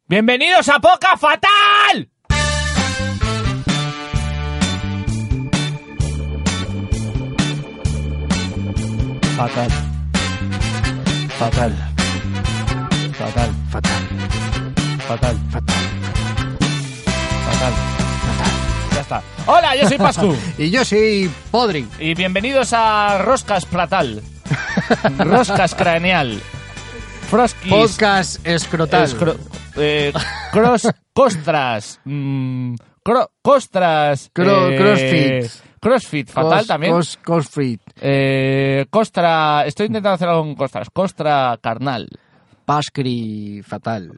¡Bienvenidos a Poca Fatal! Fatal. Fatal. Fatal. Fatal. Fatal. Fatal. Fatal. Ya está. Hola, yo soy Pascu. Y yo soy Podrick. Y bienvenidos a Roscas Platal. Roscas Craneal. Froskis. Podcast escrotal. Costras. Costras. Crossfit. Crossfit, fatal también. Crossfit. Costra. Estoy intentando hacer algo con costras. Costra carnal. Pascri fatal.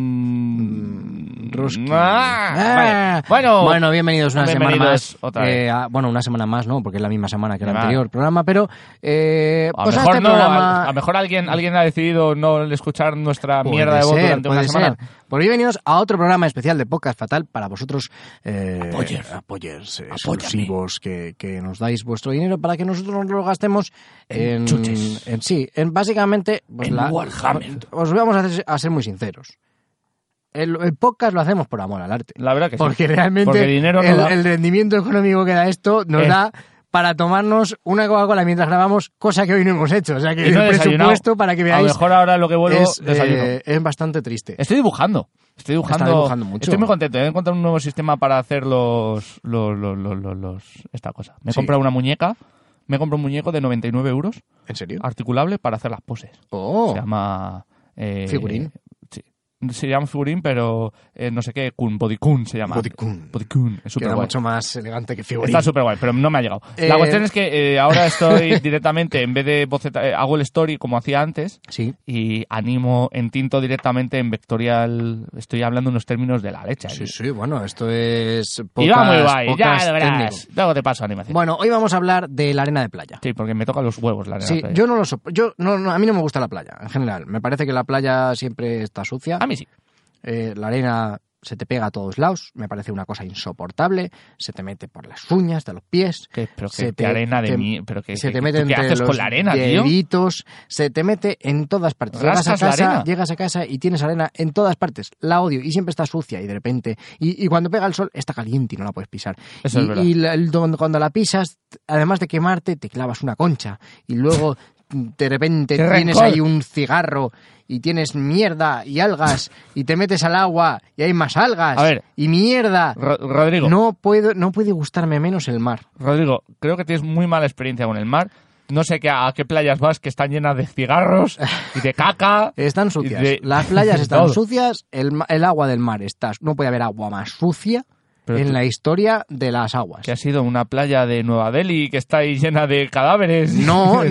Roski. Vale. Bueno, bienvenidos una semana más. Otra vez. Una semana más, ¿no? Porque es la misma semana que el anterior programa, pero a lo mejor no, a lo mejor alguien ha decidido no escuchar nuestra mierda de voz durante una semana. Pues bienvenidos a otro programa especial de Podcast Fatal para vosotros, apoyers exclusivos que nos dais vuestro dinero para que nosotros nos lo gastemos en básicamente pues Warhammer. Os vamos a ser muy sinceros. El podcast lo hacemos por amor al arte. La verdad que sí. Porque realmente dinero el rendimiento económico que da esto nos da para tomarnos una Coca-Cola mientras grabamos, cosa que hoy no hemos hecho. O sea que el presupuesto, para que veáis, a lo mejor ahora lo que vuelvo es bastante triste. Estoy dibujando mucho. Estoy muy contento. He encontrado un nuevo sistema para hacer esta cosa. Me he comprado una muñeca. Me he comprado un muñeco de 99 euros. ¿En serio? Articulable para hacer las poses. Oh. Se llama... ¿Figurín? Sí. Se llama figurín, pero no sé qué, bodycun se llama. Bodycun. Es súper guay. Guay. Mucho más elegante que figurín. Está súper guay, pero no me ha llegado. La cuestión es que ahora estoy directamente, en vez de bocetar, hago el story como hacía antes. Sí. Y entinto directamente en vectorial. Estoy hablando unos términos de la leche. Sí, bueno, esto es podcast, y va muy guay, ya lo verás. Luego te paso animación. Bueno, hoy vamos a hablar de la arena de playa. Sí, porque me toca los huevos la arena de playa. A mí no me gusta la playa, en general. Me parece que la playa siempre está sucia. A mí sí. La arena se te pega a todos lados, me parece una cosa insoportable, se te mete por las uñas de los pies. ¿Qué arena de mí? Se te mete entre ¿qué haces los con la arena, deditos, se te mete en todas partes. Llegas a casa y tienes arena en todas partes. La odio y siempre está sucia y de repente... Y cuando pega el sol está caliente y no la puedes pisar. Eso es verdad. Y cuando la pisas, además de quemarte, te clavas una concha y luego... De repente tienes ahí un cigarro y tienes mierda y algas y te metes al agua y hay más algas y mierda. Rodrigo. No puede gustarme menos el mar. Rodrigo, creo que tienes muy mala experiencia con el mar. No sé a qué playas vas que están llenas de cigarros y de caca. Están sucias. Las playas están sucias, el agua del mar no puede haber agua más sucia la historia de las aguas. Que ha sido una playa de Nueva Delhi que está ahí llena de cadáveres. No,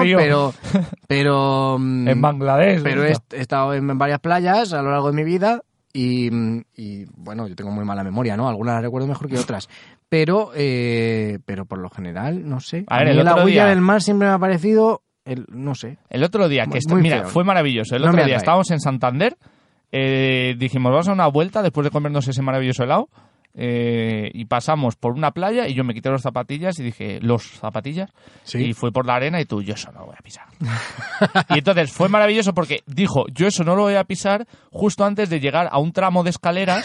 pero en Bangladesh. Pero he estado en varias playas a lo largo de mi vida y bueno, yo tengo muy mala memoria, ¿no? Algunas las recuerdo mejor que otras. Pero por lo general, no sé. A ver, la huella del mar siempre me ha parecido, no sé. El otro día, fue maravilloso. El otro día estábamos en Santander, dijimos, vamos a dar una vuelta después de comernos ese maravilloso helado. Y pasamos por una playa y yo me quité las zapatillas y dije, ¿sí? Y fui por la arena y tú, yo eso no lo voy a pisar. Y entonces fue maravilloso porque dijo, yo eso no lo voy a pisar justo antes de llegar a un tramo de escaleras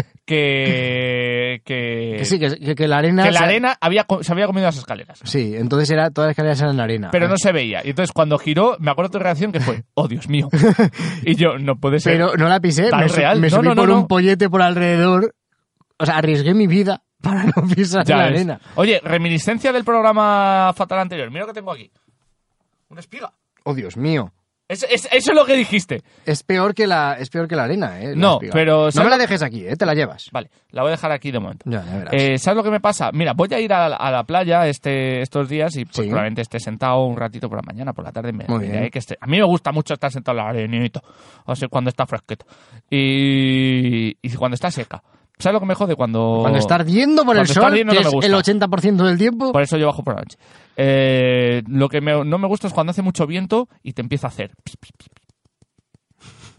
que la arena... Que la arena se había comido las escaleras. Sí, entonces todas las escaleras eran arena. Pero no se veía. Y entonces cuando giró, me acuerdo de tu reacción que fue, oh Dios mío. Y yo, no puede ser. Pero no la pisé, me subí por un pollete por alrededor. O sea, arriesgué mi vida para no pisar la arena. Oye, reminiscencia del programa fatal anterior. Mira lo que tengo aquí. Una espiga. Oh, Dios mío. Eso es lo que dijiste. Es peor que la arena, No, espiga. pero... No me la dejes aquí, te la llevas. Vale, la voy a dejar aquí de momento. Ya verás. ¿Sabes lo que me pasa? Mira, voy a ir a la playa estos días y pues, probablemente esté sentado un ratito por la mañana, por la tarde. A mí me gusta mucho estar sentado en la arenita. O sea, cuando está fresqueta. Y cuando está seca. ¿Sabes lo que me jode? Cuando está ardiendo por el sol, que es el 80% del tiempo. Por eso yo bajo por la noche. Lo que no me gusta es cuando hace mucho viento y te empieza a hacer...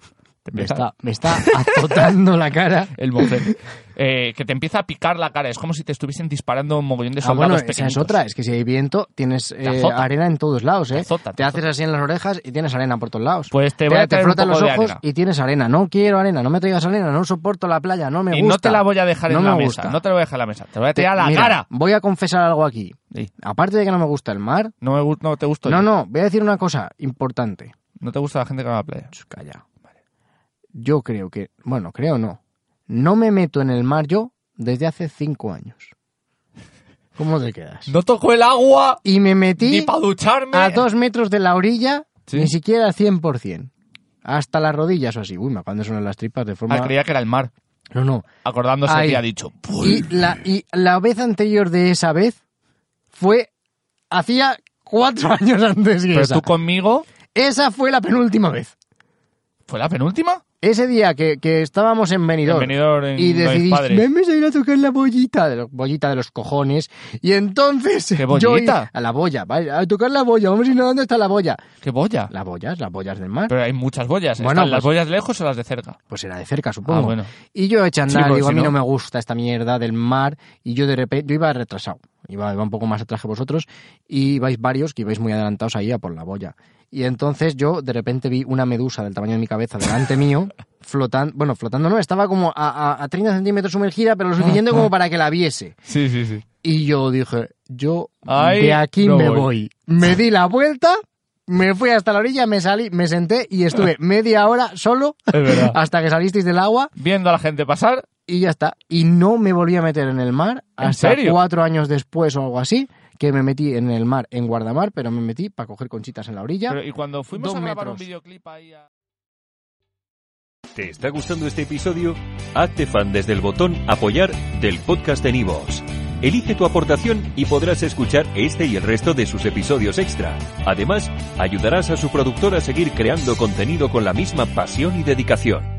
Me está azotando la cara. El mofete. Que te empieza a picar la cara. Es como si te estuviesen disparando un mogollón de soldados pequeñitos. Esa es otra. Es que si hay viento, tienes arena en todos lados, ¿eh? Te haces así en las orejas y tienes arena por todos lados. Pues te frotas los ojos y tienes arena. No quiero arena, no me traigas arena, no soporto la playa, no me gusta. Y no te la voy a dejar en la mesa. No te la voy a dejar en la mesa. Te voy a tirar a la cara. Voy a confesar algo aquí. Sí. Aparte de que no me gusta el mar... No te gusta. No, voy a decir una cosa importante. ¿No te gusta la gente que va a la playa? Calla. Vale. Yo creo que... Bueno, creo no. No me meto en el mar yo desde hace 5 años. ¿Cómo te quedas? No tocó el agua. Y me metí... Ni para ducharme. A 2 metros de la orilla, ¿sí? Ni siquiera al 100%. Hasta las rodillas o así. Uy, me acaban de sonar las tripas de forma... creía que era el mar. No. Acordándose que ha dicho... Y la vez anterior de esa vez fue... Hacía 4 años antes que esa. Pero tú conmigo... Esa fue la penúltima vez. ¿Fue la penúltima? Ese día que estábamos en Benidorm y decidiste, vamos a ir a tocar la bollita de los cojones, y entonces ¿qué bollita? A la boya, a tocar la boya, vamos a ir a dónde está la boya. ¿Qué boya? Las boyas del mar. Pero hay muchas boyas, bueno, ¿están las boyas lejos o las de cerca? Pues era de cerca, supongo. Bueno. Y yo eché a andar, digo, a mí no me gusta esta mierda del mar, y yo de repente, yo iba retrasado, iba un poco más atrás que vosotros, y ibais varios que ibais muy adelantados ahí a por la boya. Y entonces yo de repente vi una medusa del tamaño de mi cabeza delante mío, flotando no, estaba como a 30 centímetros sumergida, pero lo suficiente como para que la viese. Sí. Y yo dije, de aquí me voy. Me di la vuelta, me fui hasta la orilla, me salí, me senté y estuve media hora solo hasta que salisteis del agua. Viendo a la gente pasar. Y ya está. Y no me volví a meter en el mar hasta 4 años después o algo así. Que me metí en el mar, en Guardamar, pero me metí para coger conchitas en la orilla. Pero, y cuando fuimos a grabar un videoclip ahí ¿Te está gustando este episodio? Hazte fan desde el botón Apoyar del podcast de Nivos. Elige tu aportación y podrás escuchar este y el resto de sus episodios extra. Además, ayudarás a su productor a seguir creando contenido con la misma pasión y dedicación.